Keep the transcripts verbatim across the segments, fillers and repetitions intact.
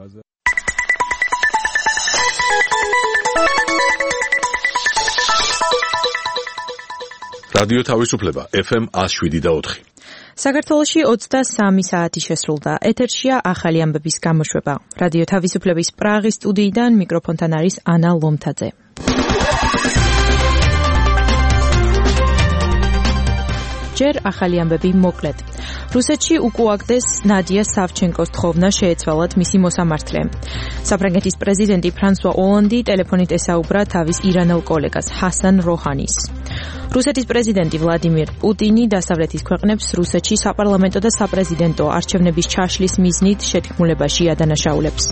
რადიო თავისუფლება ეფ ემ one oh seven და four. საქართველოში ოცდასამი საათი შესრულდა. ეთერშია ახალი ამბების გამოშვება. რადიო თავისუფლების პრაღის სტუდიიდან მიკროფონთან არის ანა ლომთაძე. ჯერ ახალი ამბები მოკლედ. რუსეთში უკუაგდეს ნადია სავჩენკოს თხოვნა შეეცვალათ მისი მოსამართლე. საფრანგეთის პრეზიდენტი ფრანსუა ოლანდი ტელეფონით ესაუბრა თავის ირანელ კოლეგას ჰასან როჰანის. რუსეთის პრეზიდენტი ვლადიმირ პუტინი დასავლეთის ქვეყნებს რუსეთში საპარლამენტო და საპრეზიდენტო არჩევნების ჩაშლის მიზნით შეთქმულებაში ადანაშაულებს.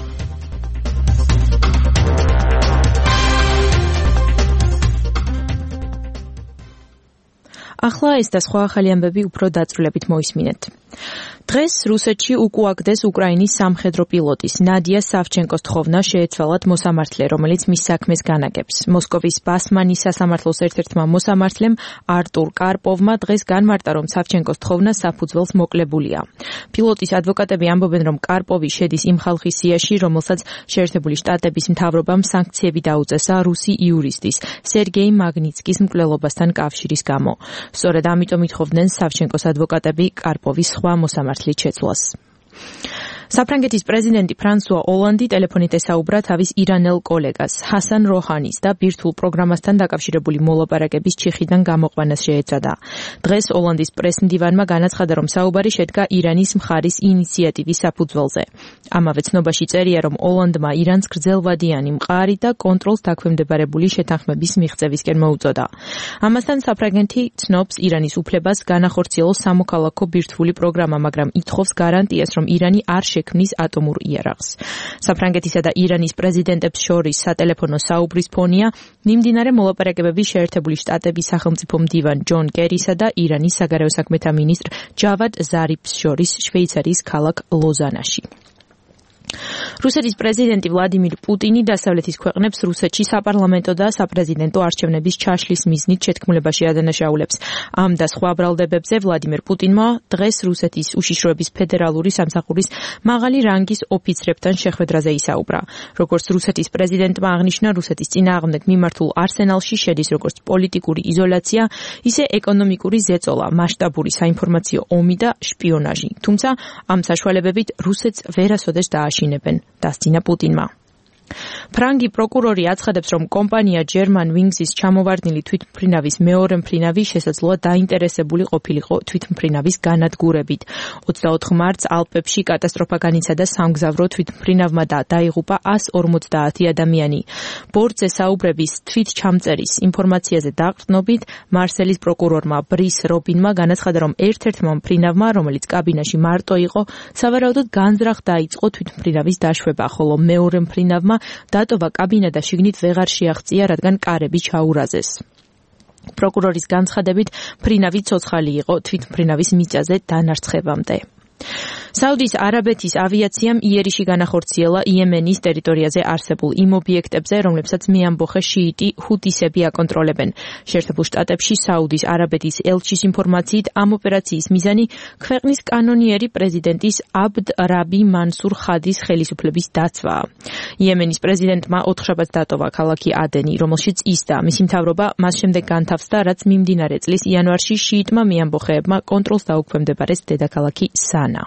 ახლა ეს და სხვა ახალი ამბები უფრო დაწვრილებით მოისმინეთ. დღეს რუსეთში უკუაგდეს უკრაინის სამხედრო პილოტის ნადია სავჩენკოს თხოვნა შეეცვალათ მოსამართლე, რომელიც მის საქმეს განაგებს. მოსკოვის ბასმანის სასამართლოს ერთ-ერთმა მოსამართლემ არტურ კარპოვმა დღეს განმარტა, რომ სავჩენკოს თხოვნა საფუძველს მოკლებულია. პილოტის ადვოკატები ამბობენ, რომ კარპოვი შედის იმ ხალხის სიაში, რომელსაც შეერთებული შტატების მთავრობამ სანქციები დაუწესა რუსი იურისტის სერგეი მაგნიცკის მკვლელობასთან კავშირის გამო. სწორედ ამიტომ ითხოვდნენ სავჩენკოს ადვოკატები კარპოვის სხვა მოსამართლით შეცვლას. საფრანგეთის პრეზიდენტი ფრანსუა ოლანდი ტელეფონით ესაუბრა თავის ირანელ კოლეგას ჰასან როჰანის და ბირთვულ პროგრამასთან დაკავშირებული მოლაპარაკების ჩიხიდან გამოყვანას შეეცადა. დღეს ოლანდის პრესმდივანმა განაცხადა, რომ საუბარი შედგა ირანის მხარის ინიციატივის საფუძველზე. ამავე ცნობაში წერია, რომ ოლანდმა ირანს გრძელვადიანი მყარი და კონტროლს დაქვემდებარებული შეთანხმების მიღწევისკენ მოუწოდა. ამასთან საფრანგეთი ცნობს ირანის უფლებას განახორციელოს სამოქალაქო ბირთვული პროგრამა, მაგრამ ითხოვს გარანტიას, რომ ირანი არ შექმნის ატომურ იარაღს. საფრანგეთისა და ირანის პრეზიდენტებს შორის სატელეფონო საუბრის ფონია მიმდინარე მოლაპარაკებების შეერთებული შტატების სახელმწიფო მდივან ჯონ კერისა და ირანის საგარეო საქმეთა მინისტრ ჯავად ზარიფს შორის შვეიცარიის ქალაქ ლოზანაში. რუსეთის პრეზიდენტი ვლადიმირ პუტინი დასავლეთის ქვეყნებს რუსეთში საპარლამენტო და საპრეზიდენტო არჩევნების ჩაშლის მიზნით შეთქმულებაში ადანაშაულებს. ამ და სხვა ბრალდებებზე ვლადიმირ პუტინმა დღეს რუსეთის უშიშროების ფედერალური სამსახურის მაღალი რანგის ოფიცრებთან შეხვედრაზე ისაუბრა. როგორც რუსეთის პრეზიდენტმა აღნიშნა, რუსეთის წინააღმდეგ მიმართულ არსენალში შედის როგორც პოლიტიკური იზოლაცია, ისე ეკონომიკური ზეწოლა, მასშტაბური საინფორმაციო ომი და შპიონაჟი. თუმცა ამ საშუალებებით რუსეთს ვერასოდეს დააშინებენ. დასძინა პუტინმა. ფრანგი პროკურორი აცხადებს, რომ კომპანია German Wings-ის ჩამოვარდნილი თვითმფრინავის მეორე მფრინავი შესაძლოა დაინტერესებული ყოფილიყო თვითმფრინავის განადგურებით. ოცდაოთხ მარტს ალპებში კატასტროფა განიცადა სამგზავრო თვითმფრინავმა და დაიღუპა one forty ადამიანი. ბორტზე საუბრების თვითჩამწერის ინფორმაციაზე დაყრდნობით მარსელის პროკურორმა ბრის რობინმა განაცხადა, რომ ერთ-ერთმა მფრინავმა, რომელიც კაბინაში მარტო იყო, სავარაუდოდ განზრახ დაიწყო თვითმფრინავის დაშვება, ხოლო მეორე მფრინავმა დატოვა კაბინა და შიგნით ვეღარ შეაღწია, რადგან კარები ჩაურაზეს. პროკურორის განცხადებით, მფრინავი ცოცხალი იყო თვითმფრინავის მიწაზე დანარცხებამდე. საუდის არაბეთის ავიაციამ იერიში განახორციელა იემენის ტერიტორიაზე არსებულ იმ ობიექტებზე, რომლებსაც მეამბოხე შიიტი ჰუთისები აკონტროლებენ. შეერთებულ შტატებში საუდის არაბეთის ელჩის ინფორმაციით, ამ ოპერაციის მიზანი ქვეყნის კანონიერი პრეზიდენტის აბდ რაბი მანსურ ხადის ხელისუფლების დაცვაა. იემენის პრეზიდენტმა ოთხშაბათს დატოვა ქალაქი ადენი, რომელშიც ის და მისი მთავრობა მას შემდეგ განთავსდა, რაც მიმდინარე წლის იანვარში შიიტმა მეამბოხეებმა კონტროლს დაუქვემდებარეს დედაქალაქი სანა.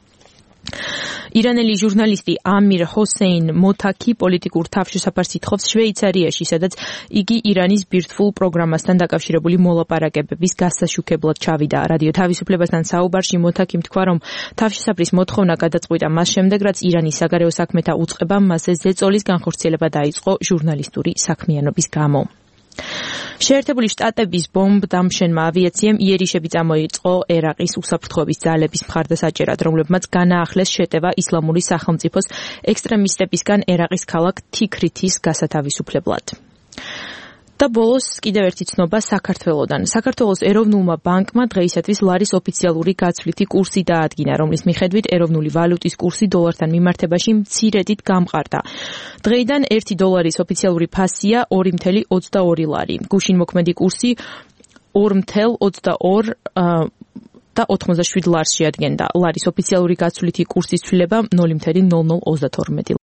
ირანელი ჟურნალისტი ამირ ჰოსეინ მოთაკი პოლიტიკურ თავშესაფარს ითხოვს შვეიცარიაში, სადაც იგი ირანის ბირთვულ პროგრამასთან დაკავშირებული მოლაპარაკებების გასაშუქებლად ჩავიდა. რადიო თავისუფლებასთან საუბარში მოთაკიმ თქვა, რომ თავშესაფრის მოთხოვნა გადაწყვიტა მას შემდეგ, რაც ირანის საგარეო საქმეთა უწყებამ მასზე ზეწოლის განხორციელება დაიწყო ჟურნალისტური საქმიანობის გამო. შეერთებული შტატების ბომბდამშენმა ავიაციამ იერიშები წამოიწყო ერაყის უსაფრთხოების ძალების მხარდასაჭერად, რომლებმაც განაახლეს შეტევა ისლამური სახელმწიფოს ექსტრემისტებისგან ერაყის ქალაქ თიქრითის გასათავისუფლებლად. და ბოლოს კიდევ ერთი ცნობა საქართველოდან. საქართველოს ეროვნულმა ბანკმა დღეისათვის ლარის ოფიციალური გაცვლითი კურსი დაადგინა, რომლის მიხედვით ეროვნული ვალუტის კურსი დოლართან მიმართებაში მცირედით გამყარდა. დღეიდან ერთი დოლარის ოფიციალური ფასია ორი ათეული ოცდაორი ლარი. გუშინ მოქმედი კურსი ორი ათეული ოცდაორი და ოთხმოცდაშვიდ ლარს შეადგენდა. ლარის ოფიციალური გაცვლითი კურსის ცვლილება ნული ოცდაორი.